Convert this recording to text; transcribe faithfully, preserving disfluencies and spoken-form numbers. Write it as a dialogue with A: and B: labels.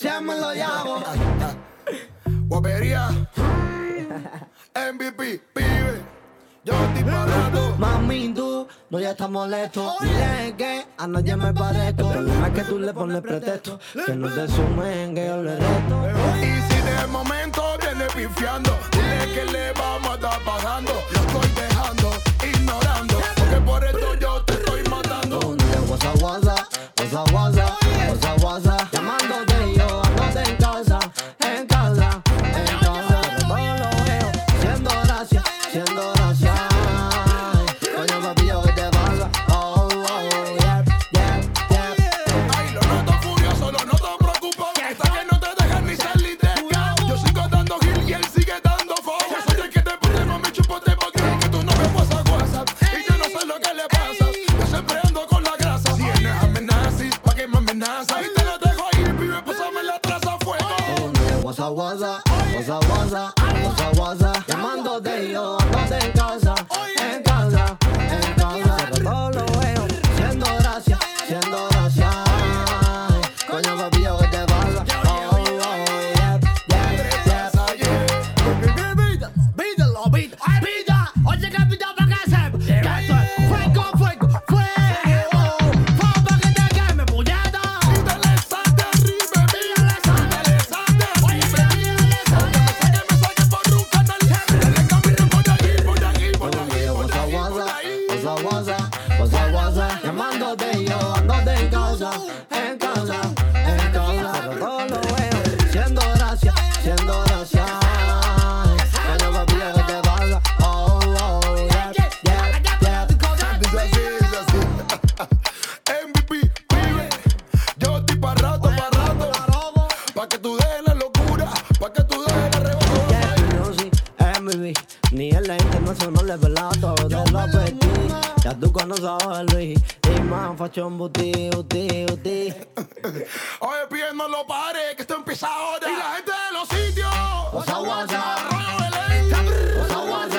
A: ya me lo llamo.
B: Guapería. M V P, pibe. Yo estoy parado.
A: Mami, tú no ya estás molesto. Dile que a nadie me parezco. El problema es que tú le pones pretexto. Que no te sumen, que yo le reto.
B: Y si de momento viene pifiando, dile que le vamos a estar pagando. Lo estoy dejando, ignorando, porque por esto yo te estoy matando.
A: Donde guasa, guasa, guasa, guasa, guasa, guasa. Llamándote yo, andate en casa, en casa, en casa. Pero todo lo veo, siendo gracia, siendo gracia. Coño, papi, yo, ¿qué te pasa? Oh, oh, yeah, yeah, yeah.
B: Ay, lo noto furioso, lo noto preocupado. Está que no te dejan ni salir de acá. Yo sigo dando gil y él sigue dando fuego. Yo soy el que te pone, no me chupote porque que tú no me pasas WhatsApp. Y yo no sé lo que le pasa. Yo siempre ando con la grasa. Si él no es amenazis, ¿pa' qué me amenaza? Y te lo dejo ahí, pibe, pásame la traza a fuego.
A: Guasa, guasa, guasa, guasa, guasa, guasa. Llamándote yo, andate en casa, en casa, en casa. Pero todo lo veo, siendo gracia, siendo gracia. Coño, papi, yo, ¿qué te pasa? Oh, oh, yeah, yeah, yeah.
C: Vida, vida, lo vida, vida. Oye, que vida pa' que sepa que esto es fuego, fuego, fuego. Fuego pa' que te queme, puñeta.
B: Y dale sante arriba,
C: Dale sante,
B: dale sante arriba. Que me saque por un canal. Dale camino por aquí, por aquí, por aquí, por
A: Guasa,
B: aquí, por
A: guasa,
B: ahí.
A: guasa, guasa, guasa, guasa. Llamándote yo, andate en casa, en casa, en casa. Pero todo lo veo, siendo gracia, siendo gracia. Coño, papi, ¿qué te pasa? Oh, oh, yeah, yeah, yeah.
B: Dice así, dice así. M V P, pibe. Yo estoy pa' rato, pa' rato. Pa' que tú dejes la locura, pa' que tú dejes la rebota.
A: Yeah, no, sí, M V P. Ni en la internacional le pelado todo te lo advertí. Ya tú conoces a Luis y más fachón buti, buti, buti.
B: Oye, pibe, no lo pare, que esto empieza ahora. Y la gente de los sitios.
A: Guasa, guasa,
B: Arroyo Belén.
A: guasa, guasa.